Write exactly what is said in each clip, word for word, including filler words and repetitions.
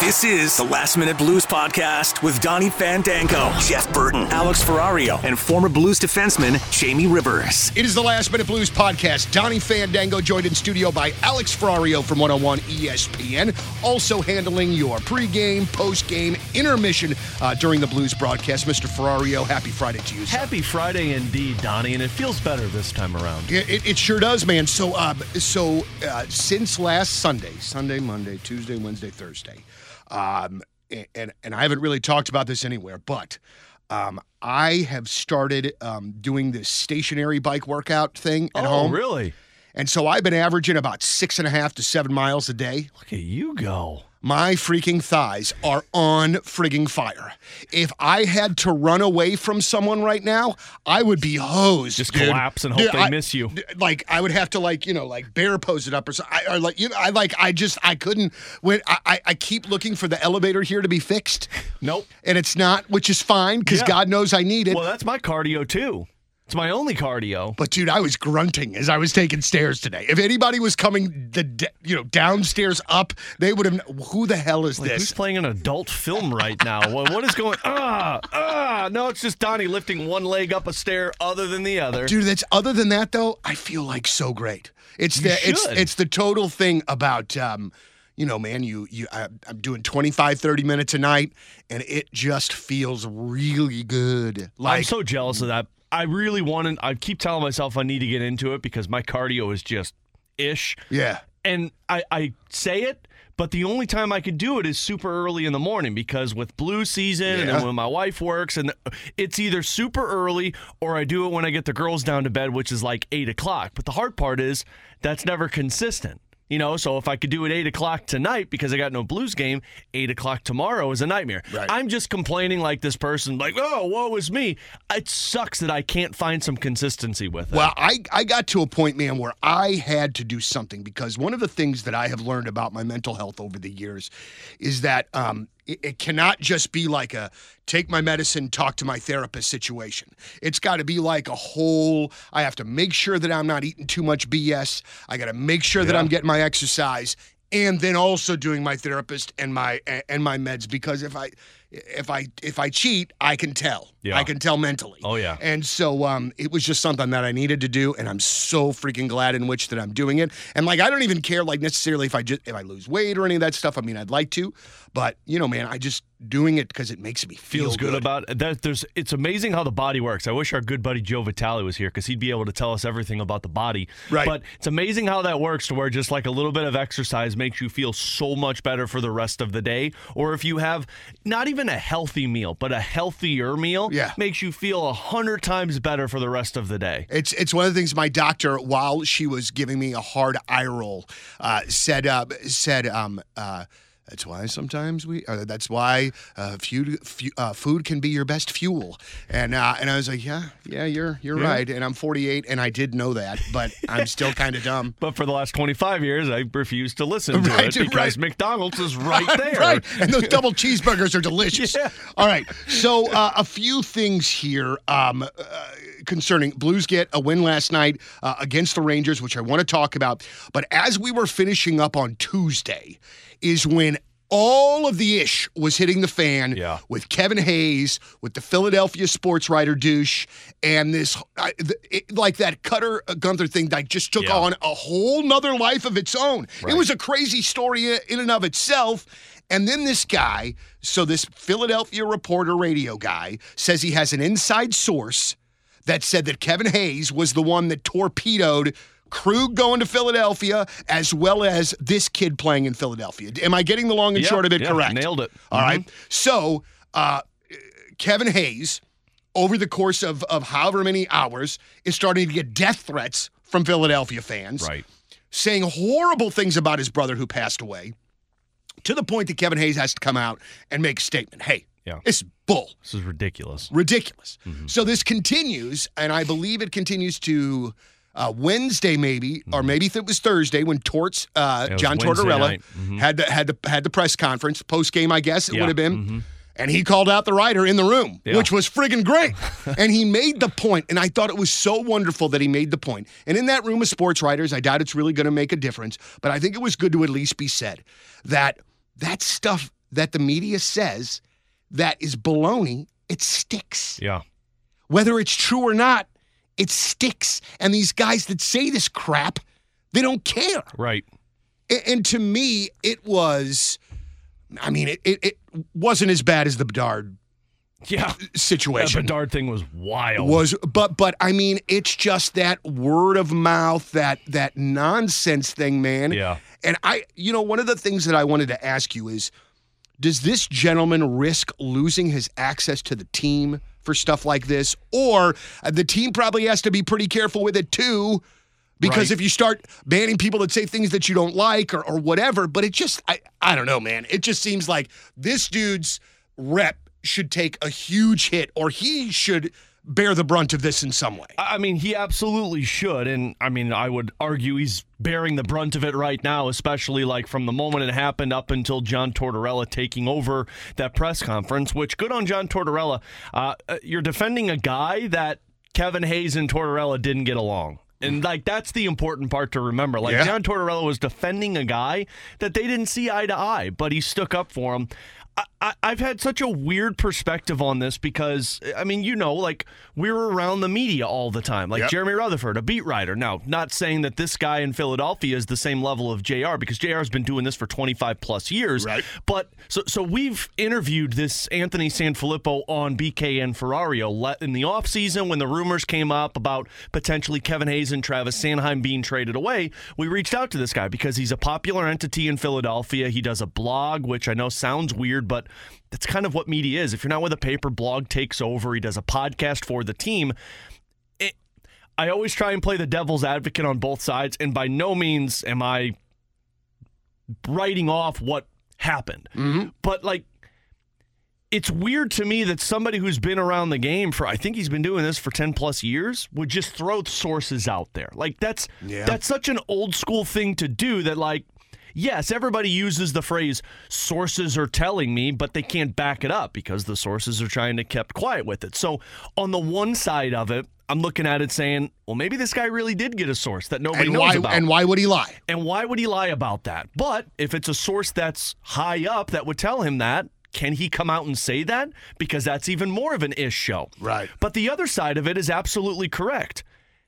This is the Last Minute Blues Podcast with Donnie Fandango, Jeff Burton, Alex Ferrario, and former Blues defenseman Jamie Rivers. It is the Last Minute Blues Podcast. Donnie Fandango joined in studio by Alex Ferrario from one oh one E S P N, also handling your pregame, postgame, intermission uh, during the Blues broadcast. Mister Ferrario, happy Friday to you, sir. Happy Friday indeed, Donnie, and it feels better this time around. It, it, it sure does, man. So, uh, so uh, since last Sunday, Sunday, Monday, Tuesday, Wednesday, Thursday, Um, and and I haven't really talked about this anywhere, but um, I have started um, doing this stationary bike workout thing at oh, home. Oh, really? And so I've been averaging about six and a half to seven miles a day. Look at you go. My freaking thighs are on frigging fire. If I had to run away from someone right now, I would be hosed. Just dude. collapse and hope Dude, they I, miss you. Like I would have to, like you know, like bear pose it up or something. I, or like you know, I like I just I couldn't. When I, I I keep looking for the elevator here to be fixed. Nope. And it's not, which is fine because Yeah. God knows I need it. Well, that's my cardio too. It's my only cardio. But dude, I was grunting as I was taking stairs today. If anybody was coming the you know downstairs up, they would have. Who the hell is Like, this? who's playing an adult film right now? what, what is going? Ah, ah. No, it's just Donnie lifting one leg up a stair other than the other. Dude, that's other than that though, I feel like so great. It's You the it's should. it's the total thing about um, you know, man, you you I, I'm doing twenty-five, thirty minutes a night, and it just feels really good. Like I'm so jealous of that. I really want to. I keep telling myself I need to get into it because my cardio is just ish. yeah. And I, I say it, but the only time I could do it is super early in the morning because with Blues season and Yeah. then when my wife works, and it's either super early or I do it when I get the girls down to bed, which is like eight o'clock. But the hard part is that's never consistent. You know, so if I could do it eight o'clock tonight because I got no Blues game, eight o'clock tomorrow is a nightmare. Right. I'm just complaining like this person, like, oh, woe is me. It sucks that I can't find some consistency with it. Well, I, I got to a point, man, where I had to do something because one of the things that I have learned about my mental health over the years is that um, it, it cannot just be like a take my medicine, talk to my therapist situation. It's got to be like a whole, I have to make sure that I'm not eating too much B S. I got to make sure that Yeah. I'm getting my exercise and then also doing my therapist and my and my meds because if I if I if I cheat, I can tell. Yeah. I can tell mentally. Oh, yeah. And so um, it was just something that I needed to do, and I'm so freaking glad in which that I'm doing it. And like, I don't even care like necessarily if I just if I lose weight or any of that stuff. I mean, I'd like to, but you know, man, I just doing it because it makes me feel feels good, about it. That there's it's amazing how the body works. I wish our good buddy Joe Vitale was here because he'd be able to tell us everything about the body. Right. But it's amazing how that works to where just like a little bit of exercise makes you feel so much better for the rest of the day. Or if you have not even a healthy meal, but a healthier meal, Yeah. makes you feel a hundred times better for the rest of the day. It's it's one of the things my doctor, while she was giving me a hard eye roll, uh, said uh, said um, uh, that's why sometimes we. Uh, that's why uh, food fu- uh, food can be your best fuel. And uh, and I was like, yeah, yeah, you're you're Yeah. right. And I'm forty-eight, and I did know that, but I'm still kind of dumb. But for the last twenty-five years, I refuse to listen to Right, it because right. McDonald's is right there. Right, and those double cheeseburgers are delicious. Yeah. All right, so uh, a few things here um, uh, concerning Blues get a win last night uh, against the Rangers, which I want to talk about. But as we were finishing up on Tuesday, is when all of the ish was hitting the fan Yeah. with Kevin Hayes, with the Philadelphia sports writer douche, and this uh, the, it, like that Cutter uh, Gunther thing that just took Yeah. on a whole nother life of its own. Right. It was a crazy story in and of itself. And then this guy, so this Philadelphia Reporter radio guy, says he has an inside source that said that Kevin Hayes was the one that torpedoed Krug going to Philadelphia, as well as this kid playing in Philadelphia. Am I getting the long and Yeah, short of it yeah, correct? nailed it. All Mhm. right. So uh, Kevin Hayes, over the course of, of however many hours, is starting to get death threats from Philadelphia fans, Right. saying horrible things about his brother who passed away, to the point that Kevin Hayes has to come out and make a statement. Hey, Yeah. this is bull. This is ridiculous. Ridiculous. Mm-hmm. So this continues, and I believe it continues to uh, Wednesday, maybe, or maybe if it was Thursday when Torts, uh, Mm-hmm. It was John Wednesday Tortorella, night. Mhm. had the had the had the press conference post game. I guess it Yeah. would have been. Mhm. And he called out the writer in the room, Yeah. which was friggin' great. And he made the point, and I thought it was so wonderful that he made the point. And in that room of sports writers, I doubt it's really going to make a difference, but I think it was good to at least be said that that stuff that the media says that is baloney, it sticks. Yeah. Whether it's true or not, it sticks. And these guys that say this crap, they don't care. Right. And, and to me, it was, I mean, it, it, it wasn't as bad as the Bedard yeah. situation. That Bedard thing was wild. Was but but I mean, it's just that word of mouth, that that nonsense thing, man. Yeah. And I, you know, one of the things that I wanted to ask you is, does this gentleman risk losing his access to the team for stuff like this? Or uh, the team probably has to be pretty careful with it too, because Right. if you start banning people that say things that you don't like or, or whatever, but it just, I, I don't know, man. It just seems like this dude's rep should take a huge hit, or he should bear the brunt of this in some way. I mean, he absolutely should. And I mean, I would argue he's bearing the brunt of it right now, especially like from the moment it happened up until John Tortorella taking over that press conference, which good on John Tortorella. Uh, you're defending a guy that Kevin Hayes and Tortorella didn't get along. And, like, that's the important part to remember. Like, Yeah. John Tortorella was defending a guy that they didn't see eye to eye, but he stuck up for him. I, I, I've had such a weird perspective on this because, I mean, you know, like, we're around the media all the time. Like, Yep. Jeremy Rutherford, a beat writer. Now, not saying that this guy in Philadelphia is the same level of J R, because J R has been doing this for twenty-five plus years. Right. But, so so we've interviewed this Anthony Sanfilippo on B K N Ferrario le- in the offseason when the rumors came up about potentially Kevin Hayes and Travis Sanheim being traded away. We reached out to this guy because he's a popular entity in Philadelphia. He does a blog, which I know sounds weird, but that's kind of what media is. If you're not with a paper, blog takes over. He does a podcast for the team. It, I always try and play the devil's advocate on both sides, and by no means am I writing off what happened. Mm-hmm. But, like, it's weird to me that somebody who's been around the game for, I think he's been doing this for ten plus years, would just throw sources out there. Like, that's Yeah. that's such an old school thing to do that, like, yes, everybody uses the phrase, sources are telling me, but they can't back it up because the sources are trying to keep quiet with it. So on the one side of it, I'm looking at it saying, well, maybe this guy really did get a source that nobody And knows why, about. and why would he lie? And why would he lie about that? But if it's a source that's high up that would tell him that, can he come out and say that? Because that's even more of an ish show. Right. But the other side of it is absolutely correct.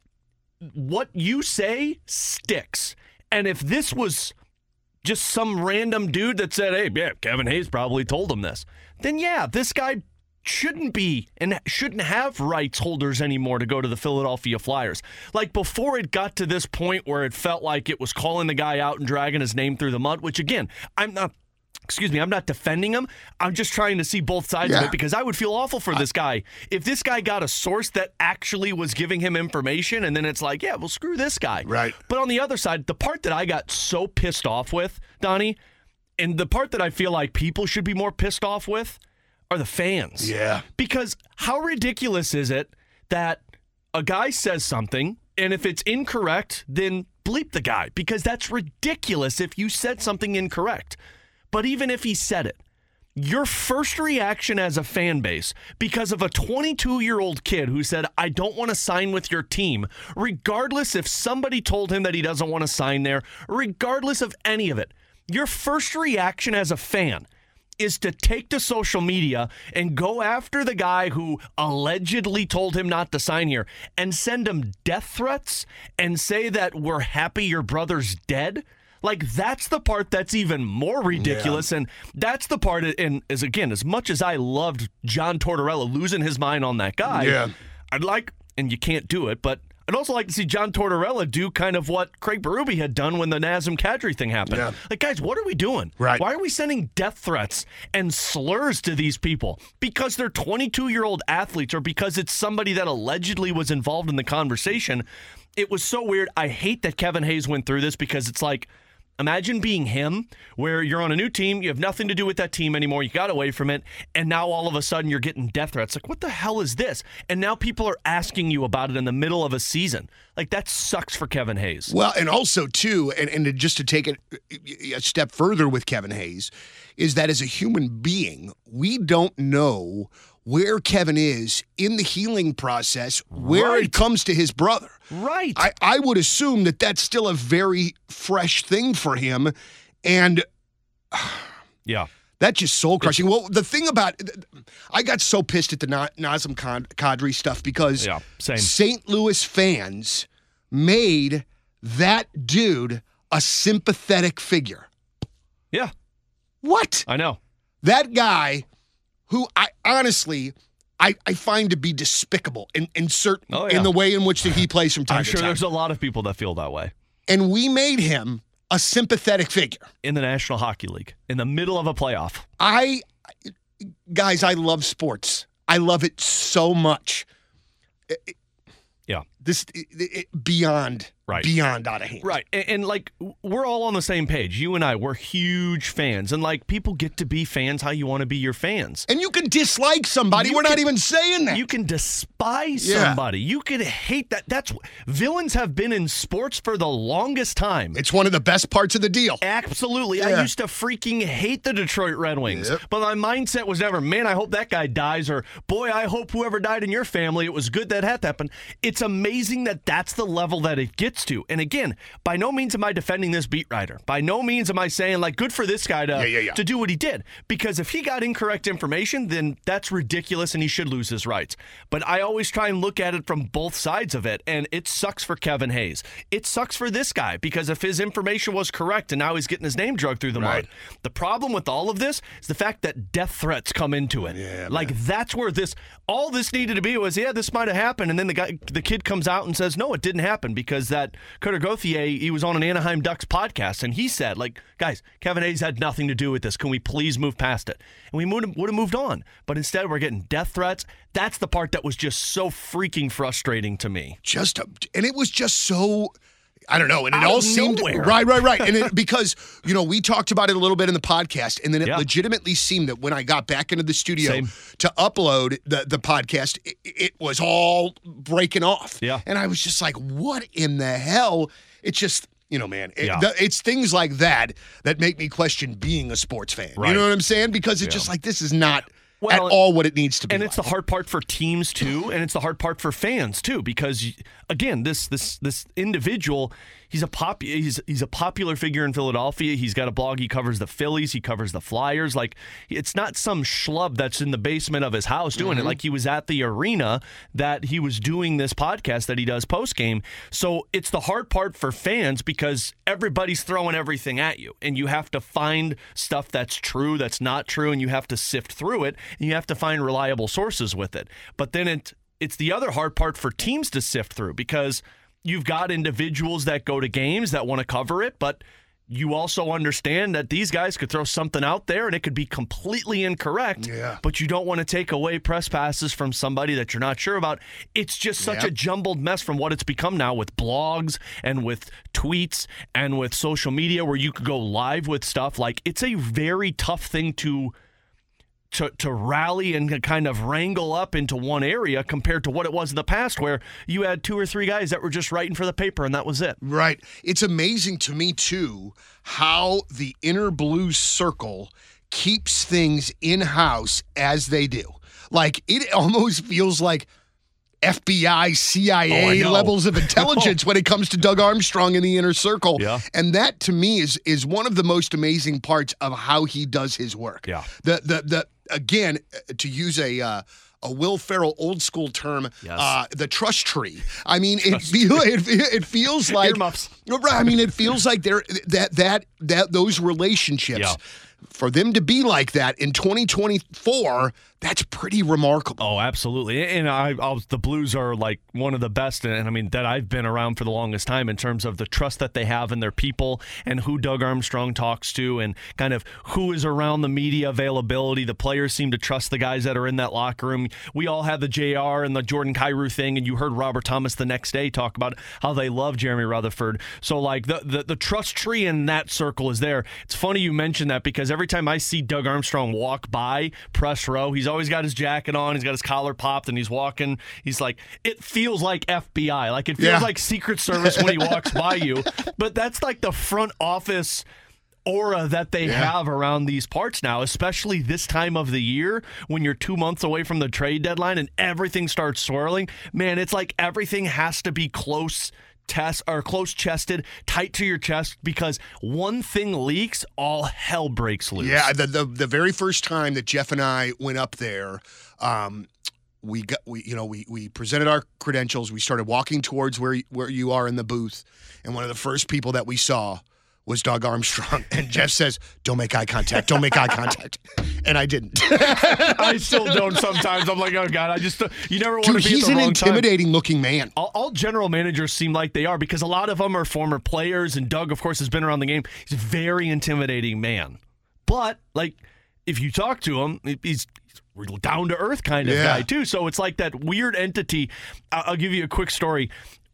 What you say sticks. And if this was just some random dude that said, hey, yeah, Kevin Hayes probably told him this, then yeah, this guy shouldn't be and shouldn't have rights holders anymore to go to the Philadelphia Flyers. Like, before it got to this point where it felt like it was calling the guy out and dragging his name through the mud, which, again, I'm not, excuse me, I'm not defending him. I'm just trying to see both sides of Yeah. it, because I would feel awful for this guy if this guy got a source that actually was giving him information, and then it's like, yeah, well, screw this guy. Right. But on the other side, the part that I got so pissed off with, Donnie, and the part that I feel like people should be more pissed off with, are the fans. Yeah. Because how ridiculous is it that a guy says something, and if it's incorrect, then bleep the guy, because that's ridiculous if you said something incorrect. But even if he said it, your first reaction as a fan base, because of a twenty-two-year-old kid who said, I don't want to sign with your team, regardless if somebody told him that he doesn't want to sign there, regardless of any of it, your first reaction as a fan is to take to social media and go after the guy who allegedly told him not to sign here and send him death threats and say that we're happy your brother's dead. Like, that's the part that's even more ridiculous. Yeah. And that's the part, and as again, as much as I loved John Tortorella losing his mind on that guy, yeah. I'd like, and you can't do it, but I'd also like to see John Tortorella do kind of what Craig Berube had done when the Nazem Kadri thing happened. Yeah. Like, guys, what are we doing? Right. Why are we sending death threats and slurs to these people? Because they're twenty-two-year-old athletes, or because it's somebody that allegedly was involved in the conversation? It was so weird. I hate that Kevin Hayes went through this, because it's like, imagine being him, where you're on a new team, you have nothing to do with that team anymore, you got away from it, and now all of a sudden you're getting death threats. Like, what the hell is this? And now people are asking you about it in the middle of a season. Like, that sucks for Kevin Hayes. Well, and also, too, and, and just to take it a step further with Kevin Hayes, is that as a human being, we don't know where Kevin is in the healing process, where Right. it comes to his brother. Right. I, I would assume that that's still a very fresh thing for him. And yeah. That's just soul crushing. Well, the thing about I got so pissed at the Na- Nazem Kadri stuff because yeah, same. Saint Louis fans made that dude a sympathetic figure. Yeah. What? I know. That guy who I honestly I, I find to be despicable in, in certain oh, yeah. in the way in which that he plays from time I'm to sure time. There's a lot of people that feel that way. And we made him a sympathetic figure. In the National Hockey League, in the middle of a playoff. I guys, I love sports. I love it so much. It, yeah. This it, it, beyond Right. beyond out of hand. Right. And, and, like, we're all on the same page. You and I, we're huge fans. And, like, people get to be fans how you want to be your fans. And you can dislike somebody. You we're can, not even saying that. You can despise yeah. somebody. You can hate that. That's villains have been in sports for the longest time. It's one of the best parts of the deal. Absolutely. Yeah. I used to freaking hate the Detroit Red Wings. Yep. But my mindset was never, man, I hope that guy dies, or, boy, I hope whoever died in your family, it was good that had happened. It's amazing that that's the level that it gets to. And again, by no means am I defending this beat writer. By no means am I saying, like, good for this guy to, yeah, yeah, yeah. to do what he did. Because if he got incorrect information, then that's ridiculous and he should lose his rights. But I always try and look at it from both sides of it, and it sucks for Kevin Hayes. It sucks for this guy, because if his information was correct and now he's getting his name dragged through the right. mud. The problem with all of this is the fact that death threats come into it. Yeah, like, man. that's where this, all this needed to be was, yeah, this might have happened, and then the guy, the kid comes out and says, no, it didn't happen, because that Cutter Gauthier, he was on an Anaheim Ducks podcast, and he said, like, guys, Kevin Hayes had nothing to do with this. Can we please move past it? And we would have moved on. But instead, we're getting death threats. That's the part that was just so freaking frustrating to me. Just, a, and it was just so... I don't know, and it Out all of seemed nowhere. right, right, right, and it, because you know we talked about it a little bit in the podcast, and then it Yeah. legitimately seemed that when I got back into the studio Same. to upload the the podcast, it, it was all breaking off. Yeah, and I was just like, "What in the hell?" It's just. You know, man, it, Yeah. the, it's things like that that make me question being a sports fan. Right. You know what I'm saying? Because it's Yeah. just like, this is not Well, at all what it needs to be. And like. it's the hard part for teams too, and it's the hard part for fans too, because again, this this this individual, he's a pop he's he's a popular figure in Philadelphia. He's got a blog. He covers the Phillies. He covers the Flyers. Like, it's not some schlub that's in the basement of his house doing Mm-hmm. it. Like, he was at the arena that he was doing this podcast that he does post game. So it's the hard part for fans, because everybody's throwing everything at you, and you have to find stuff that's true, that's not true, and you have to sift through it, and you have to find reliable sources with it. But then it it's the other hard part for teams to sift through, because you've got individuals that go to games that want to cover it, but you also understand that these guys could throw something out there and it could be completely incorrect, Yeah. but you don't want to take away press passes from somebody that you're not sure about. It's just such Yep. a jumbled mess from what it's become now with blogs and with tweets and with social media, where you could go live with stuff. Like, it's a very tough thing to To, to rally and to kind of wrangle up into one area compared to what it was in the past, where you had two or three guys that were just writing for the paper and that was it. Right. It's amazing to me, too, how the inner Blues circle keeps things in-house as they do. Like, it almost feels like F B I, C I A Oh, I know. levels of intelligence when it comes to Doug Armstrong in the inner circle. Yeah. And that, to me, is is one of the most amazing parts of how he does his work. Yeah. The, the, the again, to use a... Uh, a Will Ferrell old school term, Yes. uh, the trust tree. I mean, it, feel, it it feels like Earmuffs. right. I mean, it feels like they're that that that those relationships, Yeah. for them to be like that in twenty twenty-four, that's pretty remarkable. Oh, absolutely. And I, I'll, the Blues are like one of the best, and I mean, that I've been around for the longest time in terms of the trust that they have in their people and who Doug Armstrong talks to and kind of who is around the media availability. The players seem to trust the guys that are in that locker room. We all had the J R and the Jordan Kyrou thing, and you heard Robert Thomas the next day talk about how they love Jeremy Rutherford. So, like, the, the, the trust tree in that circle is there. It's funny you mentioned that, because every time I see Doug Armstrong walk by press row, he's always got his jacket on, he's got his collar popped, and he's walking. He's like, it feels like F B I. Like, it feels Yeah. like Secret Service when he walks by you. But that's like the front office aura that they Yeah. have around these parts now, especially this time of the year when you're two months away from the trade deadline and everything starts swirling. Man, it's like everything has to be close test or close chested, tight to your chest, because one thing leaks, all hell breaks loose. Yeah, the the, the very first time that Jeff and I went up there, um, we got we you know we we presented our credentials. We started walking towards where where you are in the booth, and one of the first people that we saw was Doug Armstrong. And Jeff says, don't make eye contact. Don't make eye contact. And I didn't. I still don't sometimes. I'm like, oh, God, I just, you never want Dude, to be he's at the an wrong intimidating time. looking man. All, all general managers seem like they are, because a lot of them are former players, and Doug, of course, has been around the game. He's a very intimidating man. But, like, if you talk to him, he's real down-to-earth kind of Yeah. guy, too. So it's like that weird entity. I'll, I'll give you a quick story.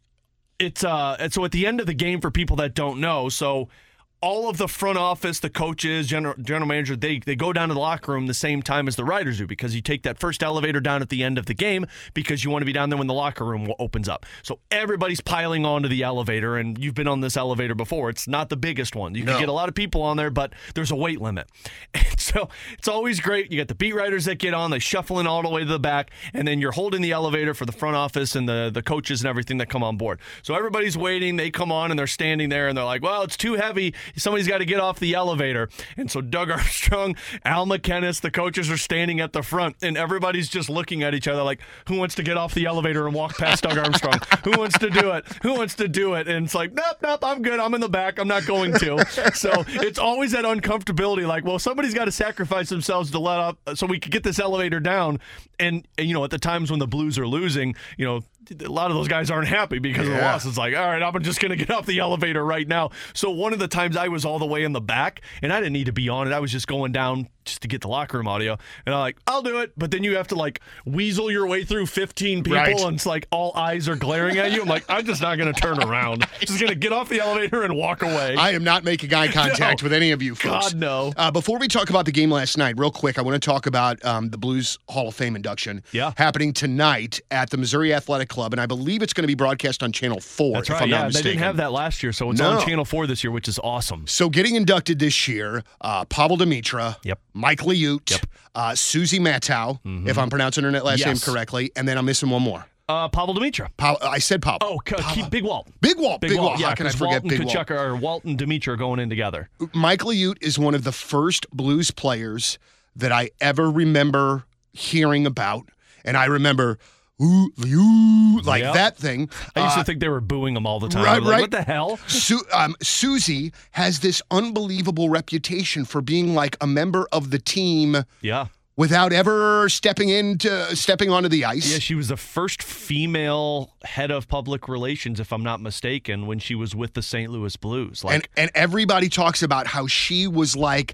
It's uh, and so at the end of the game, for people that don't know, so all of the front office, the coaches, general general manager, they they go down to the locker room the same time as the riders do, because you take that first elevator down at the end of the game because you want to be down there when the locker room opens up. So everybody's piling onto the elevator, and you've been on this elevator before. It's not the biggest one. You can No. get a lot of people on there, but there's a weight limit. And so it's always great. You got the beat writers that get on, they shuffle in all the way to the back, and then you're holding the elevator for the front office and the, the coaches and everything that come on board. So everybody's waiting. They come on, and they're standing there, and they're like, well, it's too heavy. Somebody's got to get off the elevator. And so Doug Armstrong, Al McKennis, the coaches are standing at the front, and everybody's just looking at each other like, who wants to get off the elevator and walk past Doug Armstrong? Who wants to do it? Who wants to do it? And it's like, nope, nope, I'm good. I'm in the back. I'm not going to. So it's always that uncomfortability, like, well, somebody's got to sacrifice themselves to let up so we could get this elevator down. And, and, you know, at the times when the Blues are losing, you know, a lot of those guys aren't happy because of the Yeah. loss. It's like, all right, I'm just going to get off the elevator right now. So one of the times I was all the way in the back, and I didn't need to be on it. I was just going down just to get the locker room audio. And I'm like, I'll do it. But then you have to, like, weasel your way through fifteen people, Right. and it's like all eyes are glaring at you. I'm like, I'm just not going to turn around. Just going to get off the elevator and walk away. I am not making eye contact No. with any of you folks. God, no. Uh, before we talk about the game last night, real quick, I want to talk about um, the Blues Hall of Fame induction Yeah. happening tonight at the Missouri Athletic Club, and I believe it's going to be broadcast on Channel four, That's if right. I'm Yeah, not they mistaken. didn't have that last year, so it's No. on Channel four this year, which is awesome. So getting inducted this year, uh, Pavel Demitra, Yep. Mike Liut, Yep. uh, Susie Matow, if I'm pronouncing her last name Yes. correctly, and then I'm missing one more. Uh, Pavel Demitra. Pa- I said Pavel. Oh, c- keep Big Walt. Big Walt, Big, Walt. Yeah, How can I 'cause forget Walt and Big Walt? Kachuk are Walt and Demitra are going in together. Mike Liut is one of the first Blues players that I ever remember hearing about, and I remember, ooh, you like Yep. that thing. I used Uh, to think they were booing him all the time. right, I'm like, right. What the hell? Su- um, Susie has this unbelievable reputation for being like a member of the team Yeah. without ever stepping into stepping onto the ice. Yeah, she was the first female head of public relations, if I'm not mistaken, when she was with the Saint Louis Blues. Like, and and everybody talks about how she was like,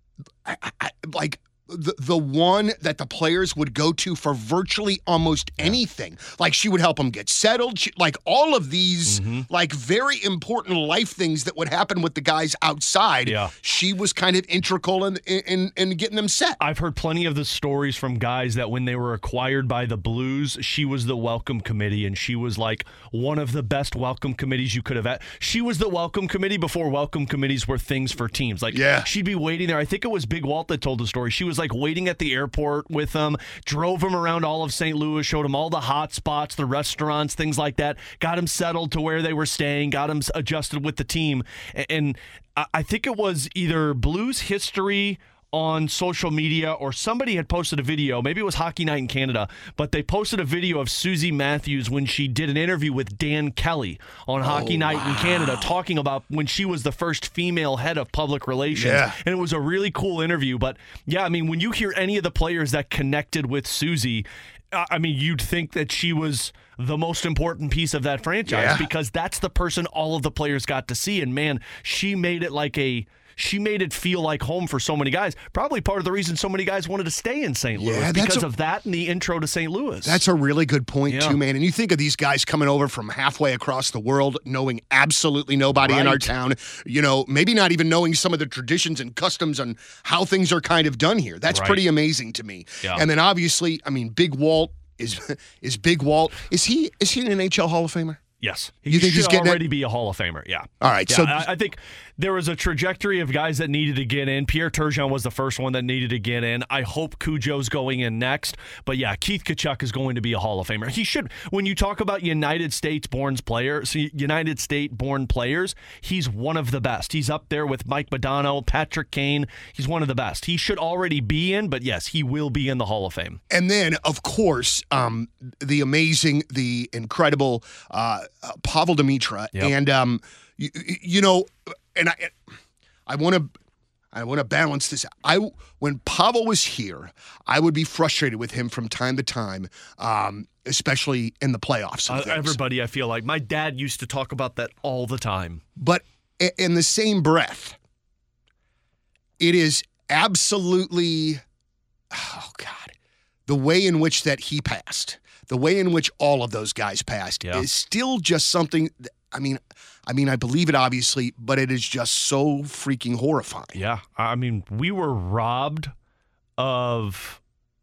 I, I, like. The, the one that the players would go to for virtually almost anything. Like she would help them get settled. She, like all of these Mm-hmm. like very important life things that would happen with the guys outside. Yeah. She was kind of integral in, in, in getting them set. I've heard plenty of the stories from guys that when they were acquired by the Blues, she was the welcome committee, and she was like one of the best welcome committees you could have had. She was the welcome committee before welcome committees were things for teams. Like, Yeah. she'd be waiting there. I think it was Big Walt that told the story. She was like waiting at the airport with them, drove him around all of Saint Louis, showed him all the hot spots, the restaurants, things like that, got him settled to where they were staying, got him adjusted with the team. And I I think it was either Blues History on social media, or somebody had posted a video, maybe it was Hockey Night in Canada, but they posted a video of Susie Matthews when she did an interview with Dan Kelly on Hockey Night in Canada, talking about when she was the first female head of public relations. Yeah. And it was a really cool interview. But yeah, I mean, when you hear any of the players that connected with Susie, uh, I mean, you'd think that she was the most important piece of that franchise, Yeah. because that's the person all of the players got to see. And man, she made it like a She made it feel like home for so many guys. Probably part of the reason so many guys wanted to stay in Saint Louis, Yeah, that's because a- of that and the intro to Saint Louis. That's a really good point, Yeah. too, man. And you think of these guys coming over from halfway across the world, knowing absolutely nobody in our Right. town, you know, maybe not even knowing some of the traditions and customs and how things are kind of done here. That's Right. pretty amazing to me. Yeah. And then obviously, I mean, Big Walt is is Big Walt. Is he is he an N H L Hall of Famer? Yes. He You think should he's getting already it? be a Hall of Famer, yeah. All right, Yeah, so I, I think there was a trajectory of guys that needed to get in. Pierre Turgeon was the first one that needed to get in. I hope Cujo's going in next. But yeah, Keith Tkachuk is going to be a Hall of Famer. He should. When you talk about United States-born players, United States-born players, he's one of the best. He's up there with Mike Modano, Patrick Kane. He's one of the best. He should already be in, but yes, he will be in the Hall of Fame. And then, of course, um, the amazing, the incredible uh, uh, Pavel Demitra, Yep. and um, you, you know, and I, I want to, I want to balance this. I when Pavel was here, I would be frustrated with him from time to time, um, especially in the playoffs. and Uh, things. everybody, I feel like my dad used to talk about that all the time. But i- in the same breath, it is absolutely, oh God, the way in which that he passed, the way in which all of those guys passed Yeah. is still just something. That, I mean, I mean, I believe it obviously, but it is just so freaking horrifying. Yeah, I mean, we were robbed of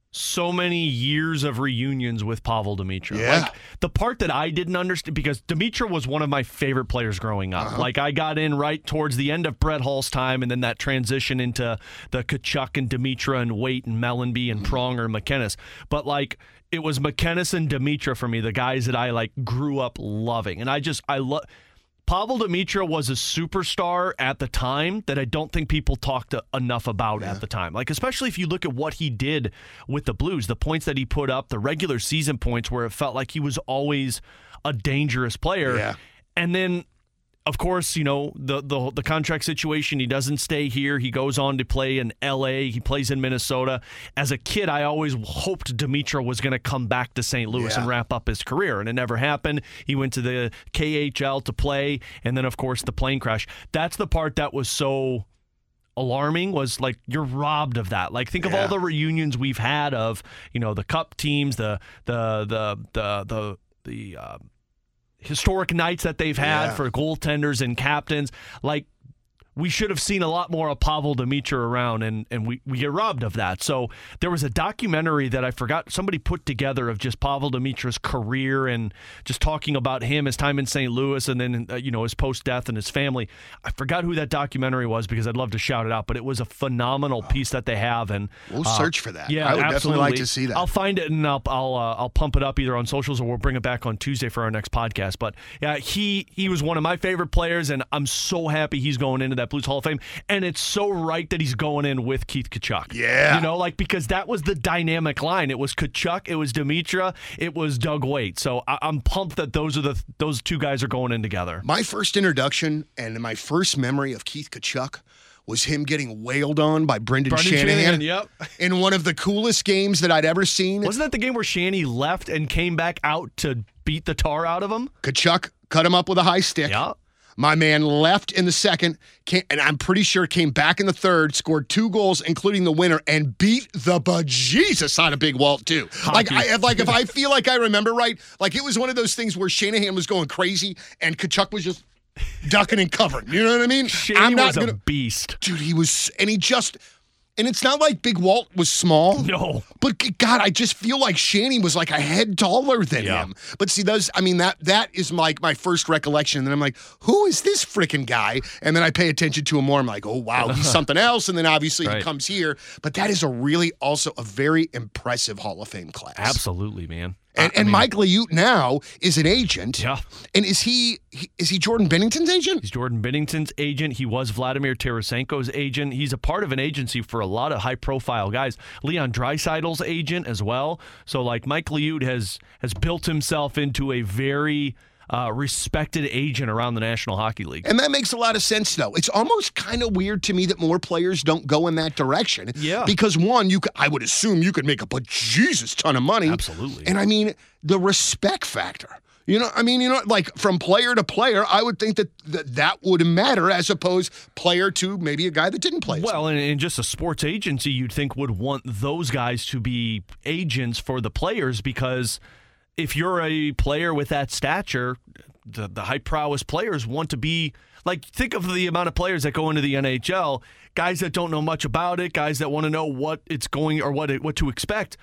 so many years of reunions with Pavel Demitra. Yeah. Like, the part that I didn't understand, because Demitra was one of my favorite players growing up. Uh-huh. Like, I got in right towards the end of Brett Hall's time, and then that transition into the Tkachuk and Demitra and Waite and Mellenby and Pronger and McKinnis. But, like, it was McKinnis and Demitra for me, the guys that I, like, grew up loving. And I just, I love... Pavel Demitra was a superstar at the time that I don't think people talked enough about Yeah. at the time. Like, especially if you look at what he did with the Blues, the points that he put up, the regular season points where it felt like he was always a dangerous player. Yeah. And then, of course, you know, the, the the contract situation, he doesn't stay here. He goes on to play in L A. He plays in Minnesota. As a kid, I always hoped Demitra was going to come back to Saint Louis Yeah. and wrap up his career, and it never happened. He went to the K H L to play, and then, of course, the plane crash. That's the part that was so alarming, was like, you're robbed of that. Like, think of Yeah. all the reunions we've had of, you know, the Cup teams, the the the the the the uh, historic nights that they've had Yeah. for goaltenders and captains. Like, we should have seen a lot more of Pavel Demitra around, and, and we, we get robbed of that. So there was a documentary that I forgot somebody put together of just Pavel Demitra's career and just talking about him, his time in Saint Louis, and then, uh, you know, his post-death and his family. I forgot who that documentary was because I'd love to shout it out, but it was a phenomenal piece that they have. And We'll uh, search for that. Yeah, I would absolutely. definitely like to see that. I'll find it and I'll I'll uh, I'll pump it up either on socials or we'll bring it back on Tuesday for our next podcast. But yeah, he he was one of my favorite players, and I'm so happy he's going into that Blues Hall of Fame. And it's so right that he's going in with Keith Tkachuk. Yeah. You know, like, because that was the dynamic line. It was Tkachuk, it was Demitra, it was Doug Waite. So I- I'm pumped that those are the those two guys are going in together. My first introduction and my first memory of Keith Tkachuk was him getting wailed on by Brendan, Brendan Shanahan, Shanahan, yep. in one of the coolest games that I'd ever seen. Wasn't that the game where Shanny left and came back out to beat the tar out of him? Kachuk cut him up with a high stick. Yeah. My man left in the second, came, and I'm pretty sure came back in the third, scored two goals, including the winner, and beat the bejesus out of Big Walt too. Like, Hockey. I, like if I feel like I remember right, like it was one of those things where Shanahan was going crazy and Kachuk was just ducking and covering. You know what I mean? Shanny I'm not was gonna, a beast. dude. He was, and he just. And it's not like Big Walt was small. No. But God, I just feel like Shanny was like a head taller than Yeah. him. But see, those, I mean, that that is like my first recollection. And then I'm like, who is this freaking guy? And then I pay attention to him more. I'm like, oh, wow, he's something else. And then obviously Right. he comes here. But that is a really also a very impressive Hall of Fame class. Absolutely, man. And, I and mean, Mike Liut now is an agent. Yeah. And is he, he is he Jordan Bennington's agent? He's Jordan Bennington's agent. He was Vladimir Tarasenko's agent. He's a part of an agency for a lot of high-profile guys. Leon Draisaitl's agent as well. So, like, Mike Liut has has built himself into a very uh, respected agent around the National Hockey League. And that makes a lot of sense, though. It's almost kind of weird to me that more players don't go in that direction. Yeah. Because, one, you could, I would assume you could make a bejesus ton of money. Absolutely. And, I mean, the respect factor. You know, I mean, you know, like from player to player, I would think that th- that would matter as opposed player to maybe a guy that didn't play. Well, and, and just a sports agency, you'd think would want those guys to be agents for the players, because if you're a player with that stature, the, the high prowess players want to be, like, think of the amount of players that go into the N H L, guys that don't know much about it, guys that want to know what it's going or what it, what to expect.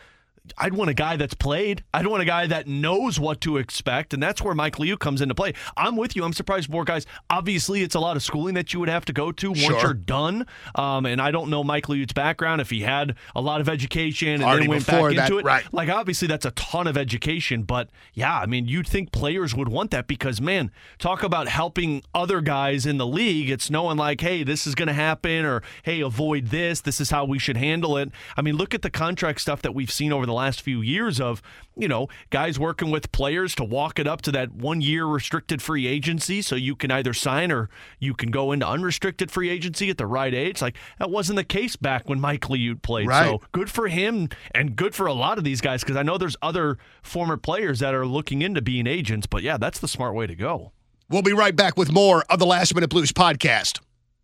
I'd want a guy that's played. I'd want a guy that knows what to expect, and that's where Mike Liut comes into play. I'm with you. I'm surprised more guys. Obviously, it's a lot of schooling that you would have to go to once Sure. you're done. Um, and I don't know Mike Liut's background, if he had a lot of education and Already then went back before into that, it. right. Like, obviously, that's a ton of education. But, yeah, I mean, you'd think players would want that because, man, talk about helping other guys in the league. It's knowing, like, hey, this is going to happen, or, hey, avoid this. This is how we should handle it. I mean, look at the contract stuff that we've seen over the last few years of, you know, guys working with players to walk it up to that one-year restricted free agency so you can either sign or you can go into unrestricted free agency at the right age. Like, that wasn't the case back when Mike Liut played. Right. So good for him and good for a lot of these guys because I know there's other former players that are looking into being agents. But, yeah, that's the smart way to go. We'll be right back with more of the Last Minute Blues podcast.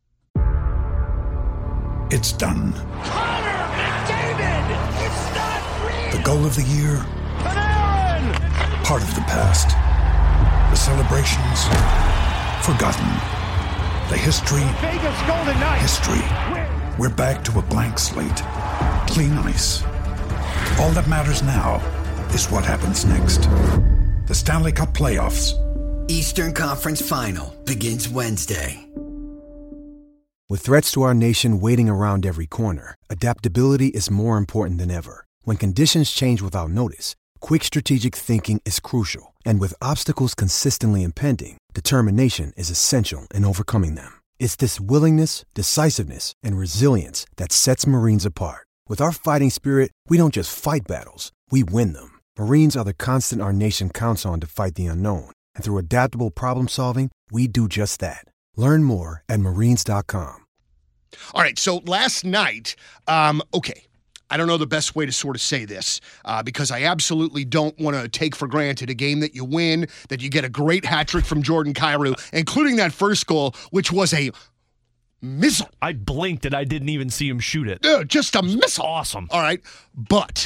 It's done. Connor McDavid! It's not real! The goal of the year, Panarin! part of the past. The celebrations, forgotten. The history, Vegas Golden Knights! history. We're back to a blank slate. Clean ice. All that matters now is what happens next. The Stanley Cup playoffs. Eastern Conference Final begins Wednesday. With threats to our nation waiting around every corner, adaptability is more important than ever. When conditions change without notice, quick strategic thinking is crucial. And with obstacles consistently impending, determination is essential in overcoming them. It's this willingness, decisiveness, and resilience that sets Marines apart. With our fighting spirit, we don't just fight battles, we win them. Marines are the constant our nation counts on to fight the unknown. And through adaptable problem solving, we do just that. Learn more at marines dot com. All right, so last night, um, okay, I don't know the best way to sort of say this uh, because I absolutely don't want to take for granted a game that you win, that you get a great hat trick from Jordan Kyrou, including that first goal, which was a missile. I blinked and I didn't even see him shoot it. Uh, just a missile. Awesome. All right, but,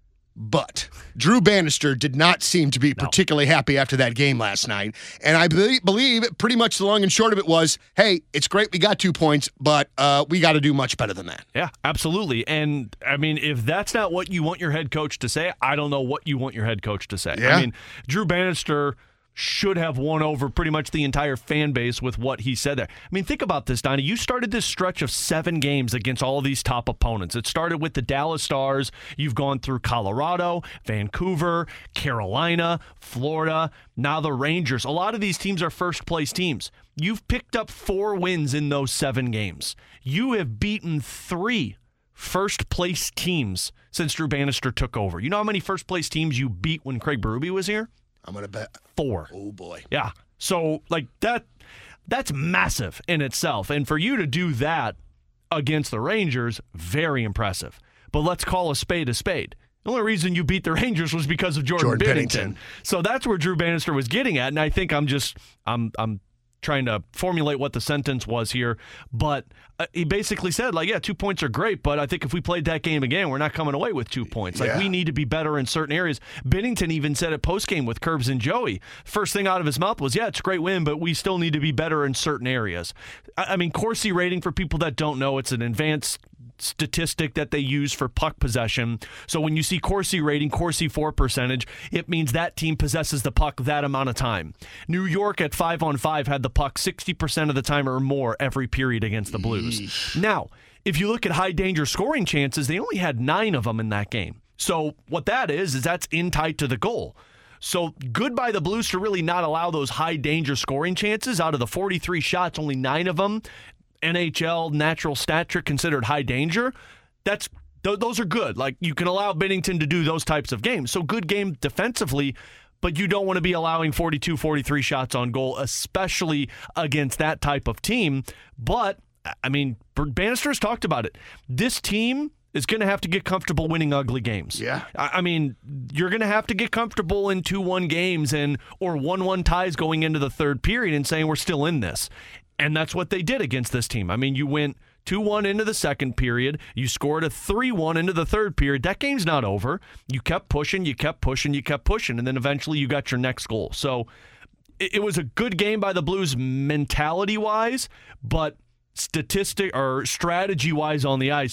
but Drew Bannister did not seem to be particularly happy after that game last night. And I be- believe pretty much the long and short of it was, hey, it's great we got two points, but uh, we got to do much better than that. Yeah, absolutely. And, I mean, if that's not what you want your head coach to say, I don't know what you want your head coach to say. Yeah. I mean, Drew Bannister should have won over pretty much the entire fan base with what he said there. I mean, think about this, Donnie. You started this stretch of seven games against all of these top opponents. It started with the Dallas Stars. You've gone through Colorado, Vancouver, Carolina, Florida, now the Rangers. A lot of these teams are first-place teams. You've picked up four wins in those seven games. You have beaten three first-place teams since Drew Bannister took over. You know how many first-place teams you beat when Craig Berube was here? I'm going to bet. Four. Oh, boy. Yeah. So, like, that that's massive in itself. And for you to do that against the Rangers, very impressive. But let's call a spade a spade. The only reason you beat the Rangers was because of Jordan, Jordan Binnington. Binnington. So that's where Drew Bannister was getting at. And I think I'm just, I'm, I'm trying to formulate what the sentence was here. But uh, he basically said, like, yeah, two points are great, but I think if we played that game again, we're not coming away with two points. Like, Yeah. we need to be better in certain areas. Binnington even said it postgame with Curbs and Joey. First thing out of his mouth was, yeah, it's a great win, but we still need to be better in certain areas. I, I mean, Corsi rating, for people that don't know, it's an advanced statistic that they use for puck possession. So when you see Corsi rating, Corsi for percentage, it means that team possesses the puck that amount of time. New York at five on five had the puck sixty percent of the time or more every period against the Blues. Eesh. Now, if you look at high danger scoring chances, they only had nine of them in that game. So what that is, is that's in tight to the goal. So good by the Blues to really not allow those high danger scoring chances. Out of the forty-three shots, only nine of them N H L natural stat trick considered high danger. That's th- those are good. Like, you can allow Binnington to do those types of games. So good game defensively, but you don't want to be allowing forty-two, forty-three shots on goal, especially against that type of team. But, I mean, Bannister's talked about it. This team is going to have to get comfortable winning ugly games. Yeah. I, I mean, you're going to have to get comfortable in two one games and or one one ties going into the third period and saying we're still in this. And that's what they did against this team. I mean, you went two one into the second period. You scored a three one into the third period. That game's not over. You kept pushing, you kept pushing, you kept pushing, and then eventually you got your next goal. So it, it was a good game by the Blues mentality-wise, but statistic or strategy-wise on the ice,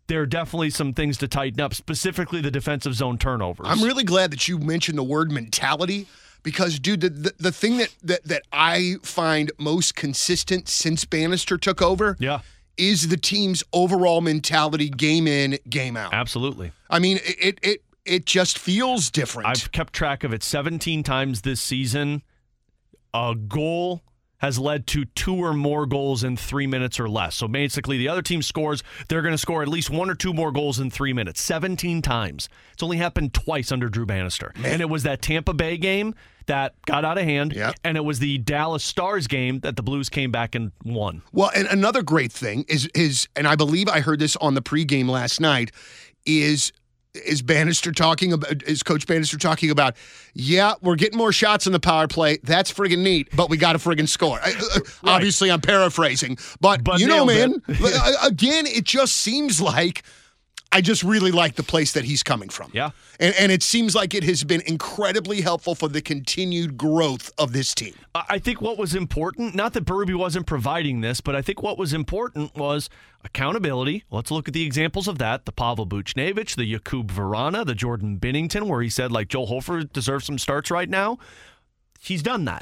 there are definitely some things to tighten up, specifically the defensive zone turnovers. I'm really glad that you mentioned the word mentality because, dude, the, the, the thing that, that, that I find most consistent since Bannister took over yeah. is the team's overall mentality game in, game out. Absolutely. I mean, it it it just feels different. I've kept track of it seventeen times this season. A goal has led to two or more goals in three minutes or less. So basically, the other team scores, they're going to score at least one or two more goals in three minutes. seventeen times. It's only happened twice under Drew Bannister. Man. And it was that Tampa Bay game that got out of hand, yep. and it was the Dallas Stars game that the Blues came back and won. Well, and another great thing is, is and I believe I heard this on the pregame last night, is is Bannister talking about, is Coach Bannister talking about, yeah, we're getting more shots in the power play. That's friggin' neat, but we got to friggin' score. I, uh, right. Obviously, I'm paraphrasing, but, but you know, man, yeah. again, it just seems like I just really like the place that he's coming from. Yeah. And, and it seems like it has been incredibly helpful for the continued growth of this team. I think what was important, not that Berube wasn't providing this, but I think what was important was accountability. Let's look at the examples of that. The Pavel Buchnevich, the Jakub Vrana, the Jordan Binnington, where he said, like, Joel Hofer deserves some starts right now. He's done that.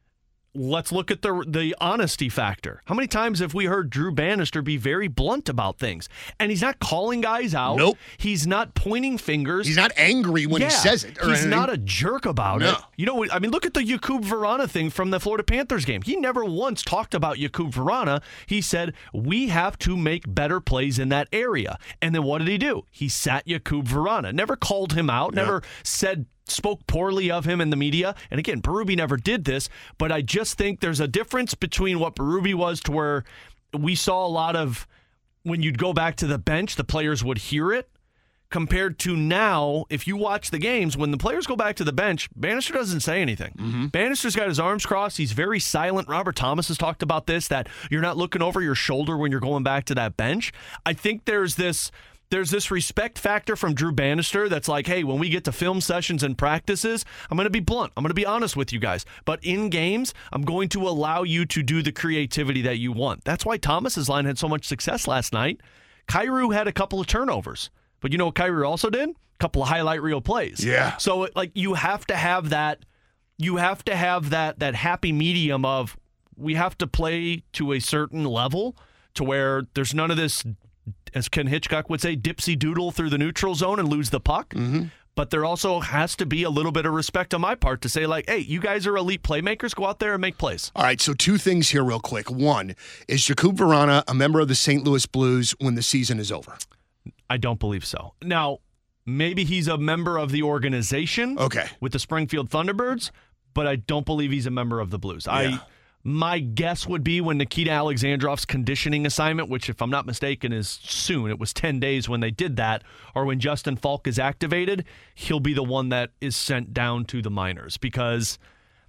Let's look at the the honesty factor. How many times have we heard Drew Bannister be very blunt about things? And he's not calling guys out. Nope. He's not pointing fingers. He's not angry when yeah, he says it. He's anything. not a jerk about no. it. You know, I mean, look at the Jakub Vrana thing from the Florida Panthers game. He never once talked about Jakub Vrana. He said, we have to make better plays in that area. And then what did he do? He sat Jakub Vrana. Never called him out. Yeah. Never said spoke poorly of him in the media. And again, Berube never did this, but I just think there's a difference between what Berube was to where we saw a lot of, when you'd go back to the bench, the players would hear it, compared to now, if you watch the games, when the players go back to the bench, Bannister doesn't say anything. Mm-hmm. Bannister's got his arms crossed. He's very silent. Robert Thomas has talked about this, that you're not looking over your shoulder when you're going back to that bench. I think there's this... There's this respect factor from Drew Bannister that's like, hey, when we get to film sessions and practices, I'm going to be blunt. I'm going to be honest with you guys. But in games, I'm going to allow you to do the creativity that you want. That's why Thomas's line had so much success last night. Kyrou had a couple of turnovers. But you know what Kyrou also did? A couple of highlight reel plays. Yeah. So, like, you have to have that, you have to have that that happy medium of we have to play to a certain level to where there's none of this, as Ken Hitchcock would say, dipsy doodle through the neutral zone and lose the puck. Mm-hmm. But there also has to be a little bit of respect on my part to say, like, hey, you guys are elite playmakers. Go out there and make plays. All right, so two things here real quick. One, is Jakub Vrana a member of the Saint Louis Blues when the season is over? I don't believe so. Now, maybe he's a member of the organization okay. with the Springfield Thunderbirds, but I don't believe he's a member of the Blues. Yeah. I My guess would be when Nikita Alexandrov's conditioning assignment, which if I'm not mistaken is soon, it was ten days when they did that, or when Justin Falk is activated, he'll be the one that is sent down to the minors. Because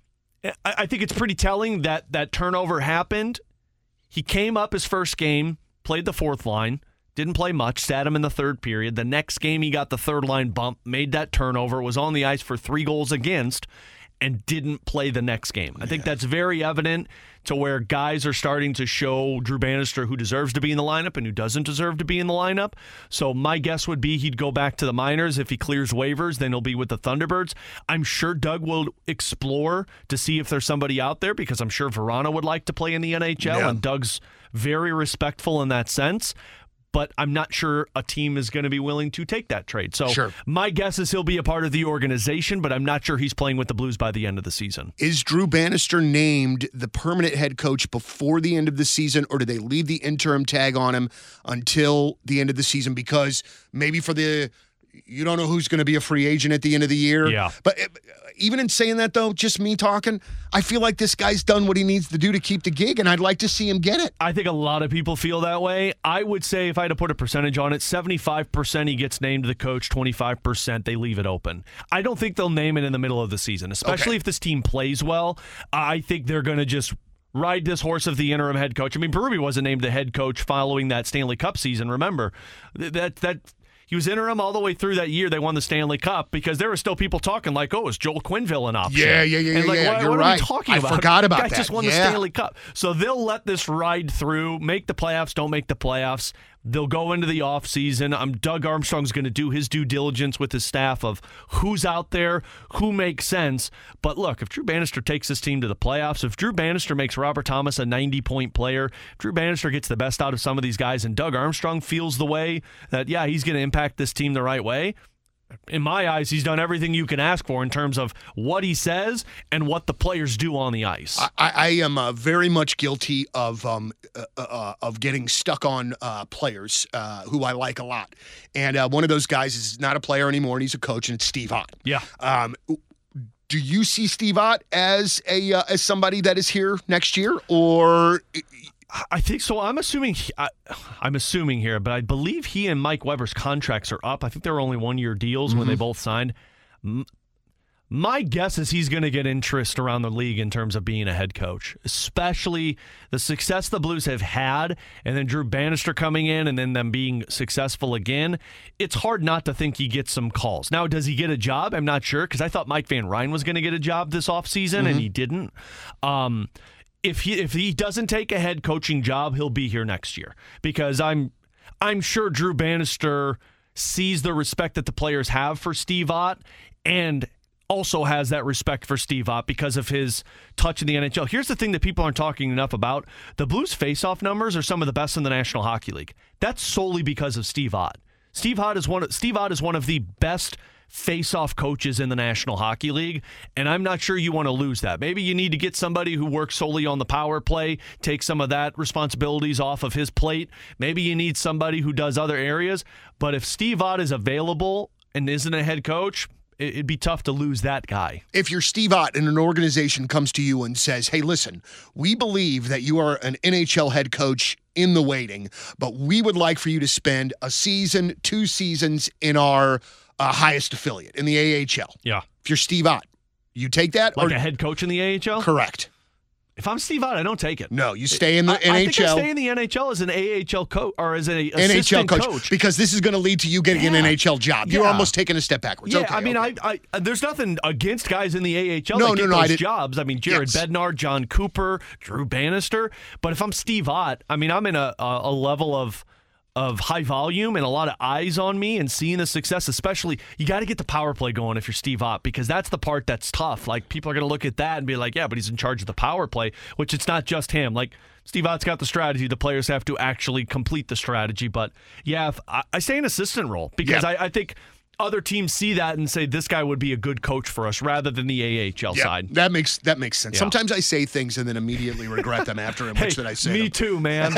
I think it's pretty telling that that turnover happened. He came up his first game, played the fourth line, didn't play much, sat him in the third period. The next game he got the third line bump, made that turnover, was on the ice for three goals against, and didn't play the next game. I think that's very evident to where guys are starting to show Drew Bannister who deserves to be in the lineup and who doesn't deserve to be in the lineup. So my guess would be he'd go back to the minors. If he clears waivers, then he'll be with the Thunderbirds. I'm sure Doug will explore to see if there's somebody out there, because I'm sure Vrana would like to play in the N H L, yeah. and Doug's very respectful in that sense. But I'm not sure a team is going to be willing to take that trade. So sure. my guess is he'll be a part of the organization, but I'm not sure he's playing with the Blues by the end of the season. Is Drew Bannister named the permanent head coach before the end of the season, or do they leave the interim tag on him until the end of the season? Because maybe for the, you don't know who's going to be a free agent at the end of the year. Yeah. But even in saying that, though, just me talking, I feel like this guy's done what he needs to do to keep the gig, and I'd like to see him get it. I think a lot of people feel that way. I would say if I had to put a percentage on it, seventy-five percent he gets named the coach, twenty-five percent they leave it open. I don't think they'll name it in the middle of the season, especially okay. if this team plays well. I think they're going to just ride this horse of the interim head coach. I mean, Berube wasn't named the head coach following that Stanley Cup season, remember. That that He was interim all the way through that year they won the Stanley Cup, because there were still people talking like, oh, is Joel Quenneville an option? Yeah, yeah, yeah, and like, yeah. What, You're what right. are we talking I about? forgot about the guy that. just won yeah. the Stanley Cup. So they'll let this ride through, make the playoffs, don't make the playoffs. They'll go into the offseason. I'm Doug Armstrong's going to do his due diligence with his staff of who's out there, who makes sense. But look, if Drew Bannister takes this team to the playoffs, if Drew Bannister makes Robert Thomas a ninety-point player, if Drew Bannister gets the best out of some of these guys, and Doug Armstrong feels the way that, yeah, he's going to impact this team the right way, in my eyes, he's done everything you can ask for in terms of what he says and what the players do on the ice. I, I am uh, very much guilty of um, uh, uh, of getting stuck on uh, players uh, who I like a lot. And uh, one of those guys is not a player anymore, and he's a coach, and it's Steve Ott. Yeah. Um, do you see Steve Ott as a uh, as somebody that is here next year, or? I think so. I'm assuming. I, I'm assuming here, but I believe he and Mike Weber's contracts are up. I think they were only one-year deals mm-hmm. when they both signed. My guess is he's going to get interest around the league in terms of being a head coach, especially the success the Blues have had, and then Drew Bannister coming in and then them being successful again. It's hard not to think he gets some calls. Now, does he get a job? I'm not sure, because I thought Mike Van Ryn was going to get a job this offseason, mm-hmm. and he didn't. Um If he if he doesn't take a head coaching job, he'll be here next year, because I'm I'm sure Drew Bannister sees the respect that the players have for Steve Ott, and also has that respect for Steve Ott because of his touch in the N H L. Here's the thing that people aren't talking enough about: the Blues face-off numbers are some of the best in the National Hockey League. That's solely because of Steve Ott. Steve Ott is one of, Steve Ott is one of the best face-off coaches in the National Hockey League, and I'm not sure you want to lose that. Maybe you need to get somebody who works solely on the power play, take some of that responsibilities off of his plate. Maybe you need somebody who does other areas, but if Steve Ott is available and isn't a head coach, it'd be tough to lose that guy. If you're Steve Ott and an organization comes to you and says, hey, listen, we believe that you are an N H L head coach in the waiting, but we would like for you to spend a season, two seasons in our Uh, highest affiliate in the A H L. Yeah. If you're Steve Ott, you take that? Like or, a head coach in the A H L? Correct. If I'm Steve Ott, I don't take it. No, you stay in the I, N H L. I think I stay in the N H L as an A H L coach or as an N H L assistant coach, coach. because this is going to lead to you getting yeah. an N H L job. You're yeah. almost taking a step backwards. Yeah, okay, I mean, okay. I, I there's nothing against guys in the A H L no, that no, get no, those jobs. I mean, Jared yes. Bednar, John Cooper, Drew Bannister. But if I'm Steve Ott, I mean, I'm in a, a, a level of of high volume and a lot of eyes on me and seeing the success, especially, you got to get the power play going if you're Steve Ott, because that's the part that's tough. Like, people are going to look at that and be like, yeah, but he's in charge of the power play, which it's not just him. Like, Steve Ott's got the strategy. The players have to actually complete the strategy. But, yeah, if, I, I say an assistant role because yeah. I, I think other teams see that and say this guy would be a good coach for us rather than the A H L yeah, side. That makes that makes sense. Yeah. Sometimes I say things and then immediately regret them after in hey, which that I say me them. too, man.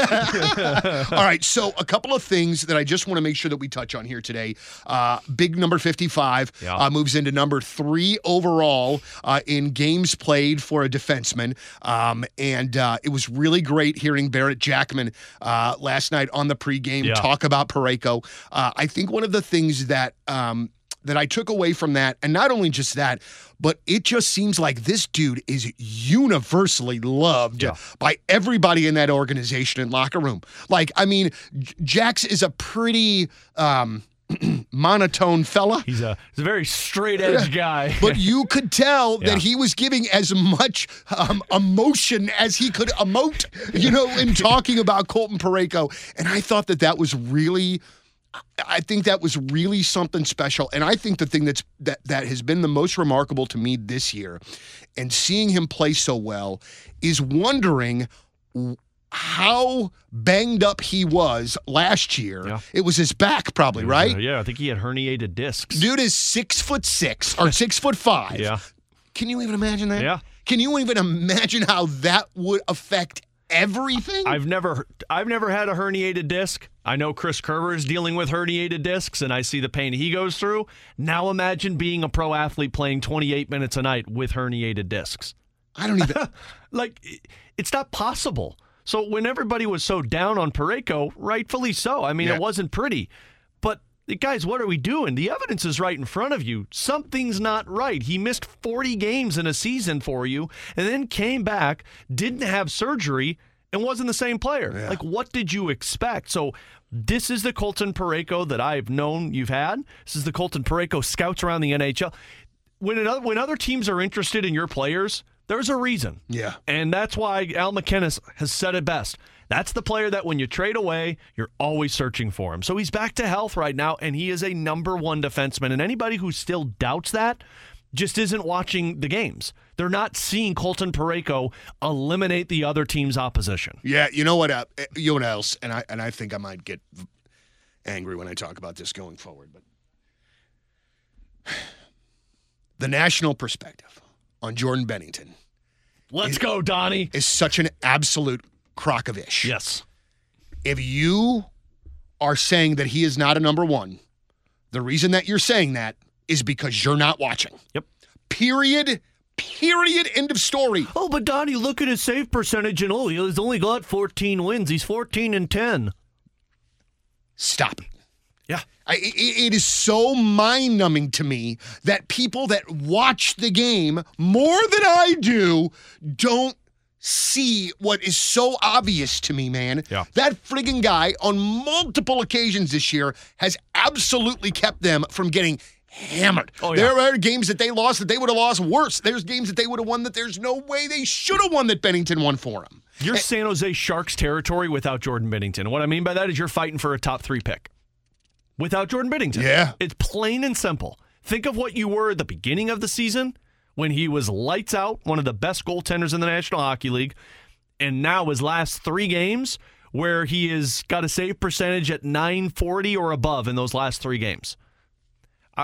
All right, so a couple of things that I just want to make sure that we touch on here today. Uh, big number fifty-five yeah. uh, moves into number three overall uh, in games played for a defenseman. Um, and uh, it was really great hearing Barrett Jackman uh, last night on the pregame yeah. talk about Parayko. Uh, I think one of the things that um, that I took away from that, and not only just that, but it just seems like this dude is universally loved yeah. by everybody in that organization and locker room. Like, I mean, Jax is a pretty um, monotone fella. He's a, he's a very straight-edge guy. But you could tell yeah. that he was giving as much um, emotion as he could emote, you know, in talking about Colton Parayko. And I thought that that was really... I think that was really something special. And I think the thing that's that, that has been the most remarkable to me this year, and seeing him play so well, is wondering how banged up he was last year. Yeah. It was his back, probably, right? Uh, yeah, I think he had herniated discs. Dude is six foot six or six foot five. Yeah. Can you even imagine that? Yeah. Can you even imagine how that would affect everything? I've never I've never had a herniated disc. I know Chris Kerber is dealing with herniated discs, and I see the pain he goes through. Now imagine being a pro athlete playing twenty-eight minutes a night with herniated discs. I don't even... like, it's not possible. So when everybody was so down on Parayko, rightfully so. I mean, yeah. it wasn't pretty. But, guys, what are we doing? The evidence is right in front of you. Something's not right. He missed forty games in a season for you and then came back, didn't have surgery, and wasn't the same player. Yeah. Like, what did you expect? So this is the Colton Parayko that I've known you've had. This is the Colton Parayko scouts around the N H L. When another, when other teams are interested in your players, there's a reason. Yeah. And that's why Al McInnes has said it best. That's the player that when you trade away, you're always searching for him. So he's back to health right now, and he is a number one defenseman. And anybody who still doubts that just isn't watching the games. They're not seeing Colton Parayko eliminate the other team's opposition. Yeah, you know what? Uh, you know what else? And I and I think I might get angry when I talk about this going forward. But the national perspective on Jordan Binnington. Let's is, go, Donnie. Is such an absolute crock of ish. Yes. If you are saying that he is not a number one, the reason that you're saying that is because you're not watching. Yep. Period. Period. End of story. Oh, but Donnie, look at his save percentage, and oh, he's only got fourteen wins. He's fourteen and ten. Stop it. Yeah. I, it, it is so mind-numbing to me that people that watch the game more than I do don't see what is so obvious to me, man. Yeah. That friggin' guy on multiple occasions this year has absolutely kept them from getting hammered. Oh, yeah. There are games that they lost that they would have lost worse. There's games that they would have won that there's no way they should have won that Binnington won for them. You're and, San Jose Sharks territory without Jordan Binnington. What I mean by that is you're fighting for a top three pick without Jordan Binnington. Yeah. It's plain and simple. Think of what you were at the beginning of the season when he was lights out, one of the best goaltenders in the National Hockey League, and now his last three games where he has got a save percentage at nine forty or above in those last three games. I,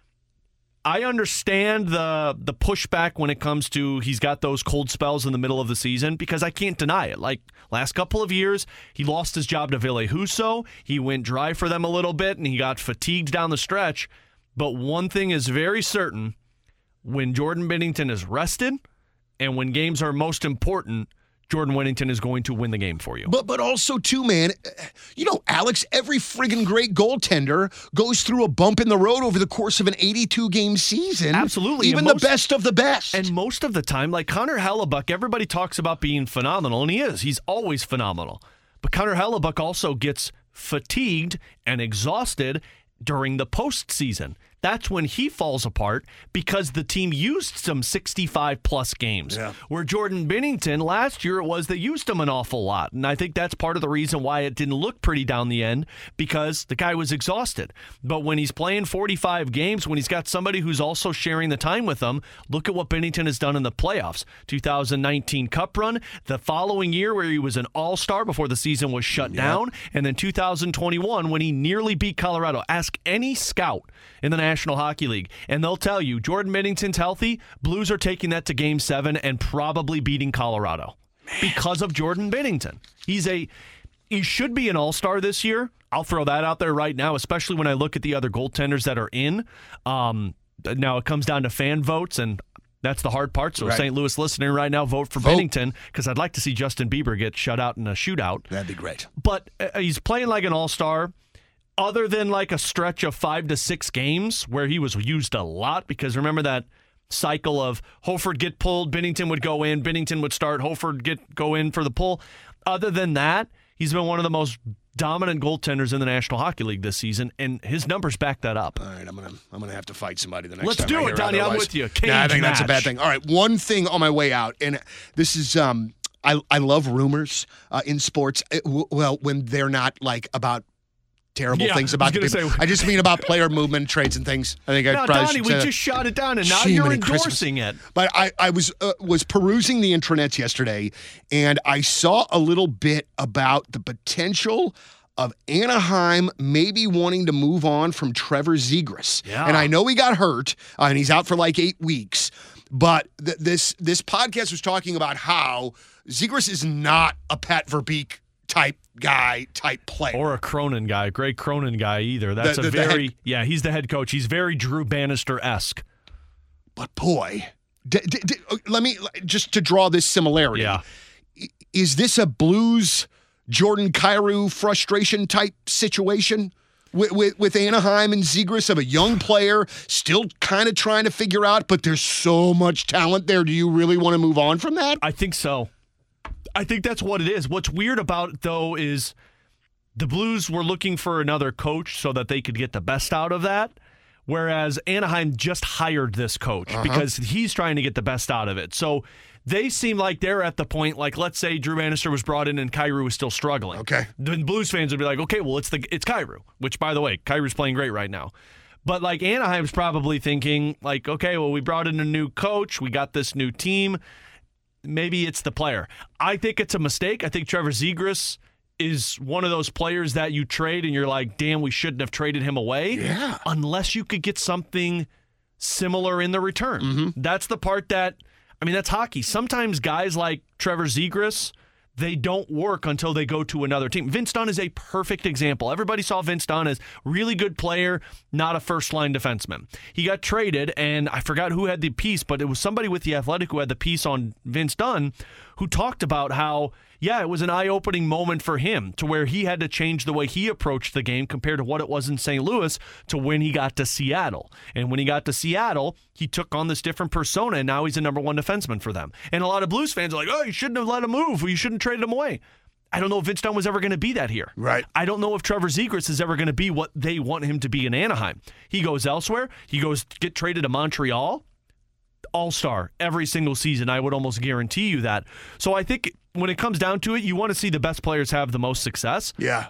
I understand the the pushback when it comes to he's got those cold spells in the middle of the season because I can't deny it. Like last couple of years, he lost his job to Ville Husso. He went dry for them a little bit, and he got fatigued down the stretch. But one thing is very certain. When Jordan Binnington is rested and when games are most important, Jordan Binnington is going to win the game for you. But but also, too, man, you know, Alex, every friggin' great goaltender goes through a bump in the road over the course of an eighty-two game season. Absolutely. Even most, the best of the best. And most of the time, like Connor Hellebuyck, everybody talks about being phenomenal, and he is. He's always phenomenal. But Connor Hellebuyck also gets fatigued and exhausted during the postseason. That's when he falls apart because the team used some sixty-five plus games. Yeah. Where Jordan Binnington, last year it was they used him an awful lot. And I think that's part of the reason why it didn't look pretty down the end because the guy was exhausted. But when he's playing forty-five games, when he's got somebody who's also sharing the time with him, look at what Binnington has done in the playoffs. two thousand nineteen Cup run, the following year where he was an all-star before the season was shut yeah. down, and then two thousand twenty-one when he nearly beat Colorado. Ask any scout in the National Hockey League, and they'll tell you Jordan Binnington's healthy. Blues are taking that to Game Seven and probably beating Colorado Man. because of Jordan Binnington. He's a he should be an all-star this year. I'll throw that out there right now, especially when I look at the other goaltenders that are in. Um, now it comes down to fan votes, and that's the hard part. So right. Saint Louis listening right now, vote for vote. Binnington because I'd like to see Justin Bieber get shut out in a shootout. That'd be great. But uh, he's playing like an all-star. Other than like a stretch of five to six games where he was used a lot, because remember that cycle of Hofford get pulled, Binnington would go in, Binnington would start, Hofford get go in for the pull. Other than that, he's been one of the most dominant goaltenders in the National Hockey League this season, and his numbers back that up. All right, I'm gonna I'm gonna have to fight somebody the next Let's time. Let's do I it, Donnie. otherwise. I'm with you. Cage nah, I think match. That's a bad thing. All right, one thing on my way out, and this is um I I love rumors uh, in sports. It, w- well, when they're not like about. Terrible yeah, things about I, the say, I just mean about player movement, trades, and things. I think I no, probably Donnie, should we say just shot it down, and now Jiminy you're endorsing Christmas. it. But I, I was uh, was perusing the intranets yesterday, and I saw a little bit about the potential of Anaheim maybe wanting to move on from Trevor Zegras. Yeah. And I know he got hurt, uh, and he's out for like eight weeks. But th- this this podcast was talking about how Zegras is not a Pat Verbeek type guy, type player. Or a Cronin guy, Greg Cronin guy either. That's the, the, a very, head, yeah, he's the head coach. He's very Drew Bannister-esque. But boy, d- d- d- let me, just to draw this similarity. Yeah. Is this a Blues Jordan Kyrou frustration type situation? With, with, with Anaheim and Zegras of a young player, still kind of trying to figure out, but there's so much talent there. Do you really want to move on from that? I think so. I think that's what it is. What's weird about it, though, is the Blues were looking for another coach so that they could get the best out of that, whereas Anaheim just hired this coach uh-huh. because he's trying to get the best out of it. So they seem like they're at the point, like, let's say Drew Bannister was brought in and Kyrou was still struggling. Okay. Then Blues fans would be like, okay, well, it's the it's Kyrou, which, by the way, Kyrou's playing great right now. But, like, Anaheim's probably thinking, like, okay, well, we brought in a new coach. We got this new team. Maybe it's the player. I think it's a mistake. I think Trevor Zegras is one of those players that you trade and you're like, damn, we shouldn't have traded him away. Yeah. Unless you could get something similar in the return. Mm-hmm. That's the part that, I mean, that's hockey. Sometimes guys like Trevor Zegras, they don't work until they go to another team. Vince Dunn is a perfect example. Everybody saw Vince Dunn as really good player, not a first-line defenseman. He got traded, and I forgot who had the piece, but it was somebody with The Athletic who had the piece on Vince Dunn who talked about how, yeah, it was an eye-opening moment for him to where he had to change the way he approached the game compared to what it was in Saint Louis to when he got to Seattle. And when he got to Seattle, he took on this different persona, and now he's a number one defenseman for them. And a lot of Blues fans are like, oh, you shouldn't have let him move. You shouldn't have traded him away. I don't know if Vince Dunn was ever going to be that here. Right. I don't know if Trevor Zegras is ever going to be what they want him to be in Anaheim. He goes elsewhere. He goes to get traded to Montreal. All-star every single season. I would almost guarantee you that. So I think when it comes down to it, you want to see the best players have the most success. Yeah.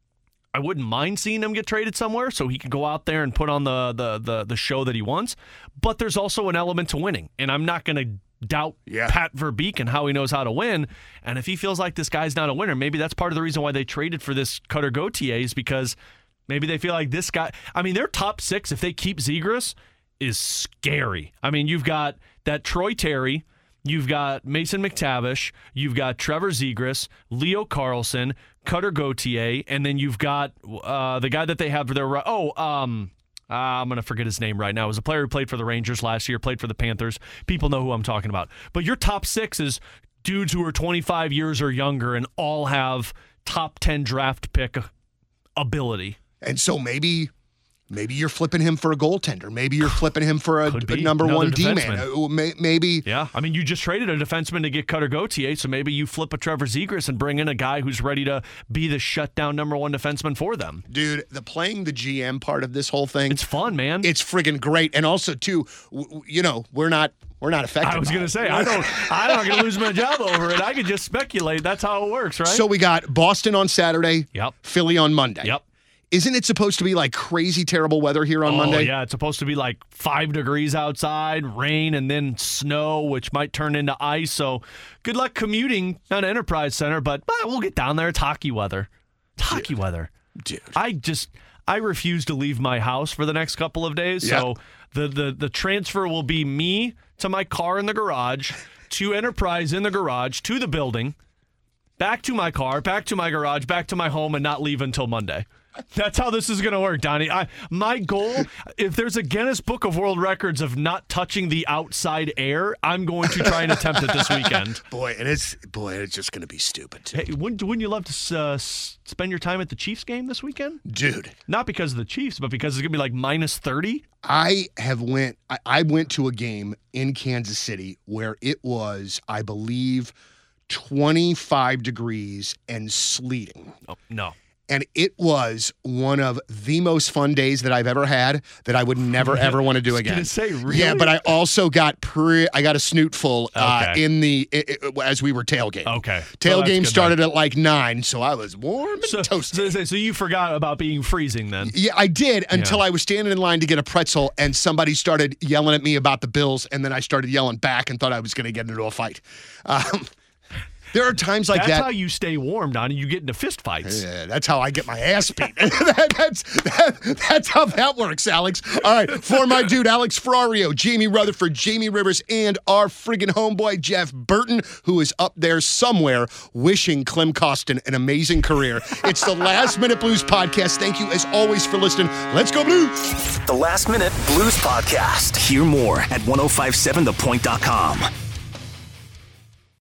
I wouldn't mind seeing him get traded somewhere so he can go out there and put on the the the, the show that he wants. But there's also an element to winning. And I'm not going to doubt yeah. Pat Verbeek and how he knows how to win. And if he feels like this guy's not a winner, maybe that's part of the reason why they traded for this Cutter Gauthier is because maybe they feel like this guy, I mean, their top six, if they keep Zegras, is scary. I mean, you've got that Troy Terry, you've got Mason McTavish, you've got Trevor Zegras, Leo Carlsson, Cutter Gauthier, and then you've got uh, the guy that they have for their, oh, um, uh, I'm going to forget his name right now. It was a player who played for the Rangers last year, played for the Panthers. People know who I'm talking about. But your top six is dudes who are twenty-five years or younger and all have top ten draft pick ability. And so maybe... Maybe you're flipping him for a goaltender. Maybe you're flipping him for a, a number Another one defenseman. D-man. Maybe. Yeah. I mean, you just traded a defenseman to get Cutter Gauthier, so maybe you flip a Trevor Zegras and bring in a guy who's ready to be the shutdown number one defenseman for them. Dude, the playing the G M part of this whole thing. It's fun, man. It's friggin' great. And also, too, w- w- you know, we're not we're not affected. I was going to say, I don't, I'm not going to lose my job over it. I could just speculate. That's how it works, right? So we got Boston on Saturday. Yep. Philly on Monday. Yep. Isn't it supposed to be like crazy terrible weather here on oh, Monday? Yeah, it's supposed to be like five degrees outside, rain, and then snow, which might turn into ice. So good luck commuting on Enterprise Center, but well, we'll get down there. It's hockey weather. It's hockey Dude. weather. Dude. I just, I refuse to leave my house for the next couple of days. Yeah. So the, the, the transfer will be me to my car in the garage, to Enterprise in the garage, to the building, back to my car, back to my garage, back to my home, and not leave until Monday. That's how this is going to work, Donnie. I, my goal, if there's a Guinness Book of World Records of not touching the outside air, I'm going to try and attempt it this weekend. Boy, and it's boy, it's just going to be stupid, too. Hey, wouldn't, wouldn't you love to uh, spend your time at the Chiefs game this weekend? Dude. Not because of the Chiefs, but because it's going to be like minus thirty? I have went, I, I went to a game in Kansas City where it was, I believe, twenty-five degrees and sleeting. Oh, no. And it was one of the most fun days that I've ever had that I would never, ever want to do again. I was gonna say, really? Yeah, but I also got pre, I got a snootful uh, Okay. in the, it, it, as we were tailgating. Okay. Tailgame Well, that's good started then. at like nine, so I was warm and So, toasty. so, so you forgot about being freezing then? Yeah, I did until Yeah. I was standing in line to get a pretzel and somebody started yelling at me about the Bills, and then I started yelling back and thought I was going to get into a fight. Um, there are times like That's that. how you stay warm, Donnie. You get into fist fights. Yeah, that's how I get my ass beat. that, that's that, that's how that works, Alex. All right, for my dude, Alex Ferrario, Jamie Rutherford, Jamie Rivers, and our friggin' homeboy, Jeff Burton, who is up there somewhere wishing Clem Costin an amazing career. It's the Last Minute Blues Podcast. Thank you, as always, for listening. Let's go, Blues! The Last Minute Blues Podcast. Hear more at ten fifty-seven the point dot com.